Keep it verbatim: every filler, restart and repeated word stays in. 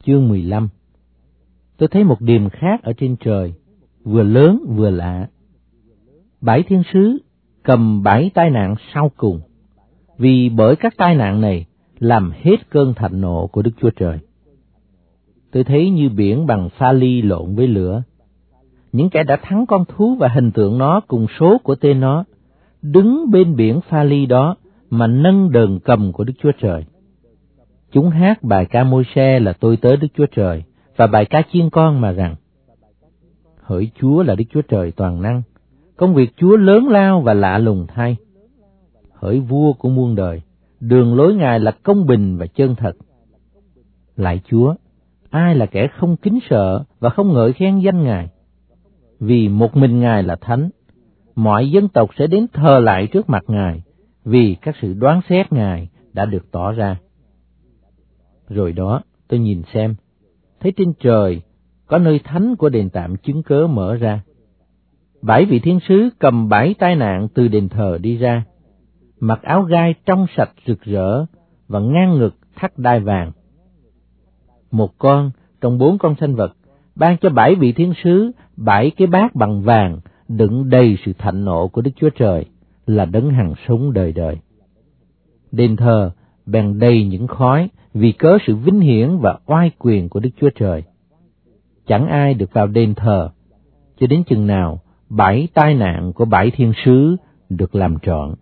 chương mười lăm. Tôi thấy một điềm khác ở trên trời, vừa lớn vừa lạ. Bảy thiên sứ cầm bảy tai nạn sau cùng, vì bởi các tai nạn này làm hết cơn thạnh nộ của Đức Chúa Trời. Tôi thấy như biển bằng pha ly lộn với lửa. Những kẻ đã thắng con thú và hình tượng nó cùng số của tên nó, đứng bên biển pha ly đó mà nâng đờn cầm của Đức Chúa Trời. Chúng hát bài ca Môi-se là tôi tớ Đức Chúa Trời, và bài ca chiên con mà rằng: hỡi Chúa là Đức Chúa Trời toàn năng, công việc Chúa lớn lao và lạ lùng thay. Hỡi vua của muôn đời, đường lối Ngài là công bình và chân thật. Lạy Chúa, ai là kẻ không kính sợ và không ngợi khen danh Ngài? Vì một mình Ngài là thánh, mọi dân tộc sẽ đến thờ lại trước mặt Ngài, vì các sự đoán xét Ngài đã được tỏ ra. Rồi đó, tôi nhìn xem, thấy trên trời có nơi thánh của đền tạm chứng cớ mở ra. Bảy vị thiên sứ cầm bảy tai nạn từ đền thờ đi ra, mặc áo gai trong sạch rực rỡ và ngang ngực thắt đai vàng. Một con trong bốn con sanh vật ban cho bảy vị thiên sứ bảy cái bát bằng vàng đựng đầy sự thạnh nộ của Đức Chúa Trời, là đấng hằng sống đời đời. Đền thờ bèn đầy những khói vì cớ sự vinh hiển và oai quyền của Đức Chúa Trời. Chẳng ai được vào đền thờ cho đến chừng nào bảy tai nạn của bảy thiên sứ được làm trọn.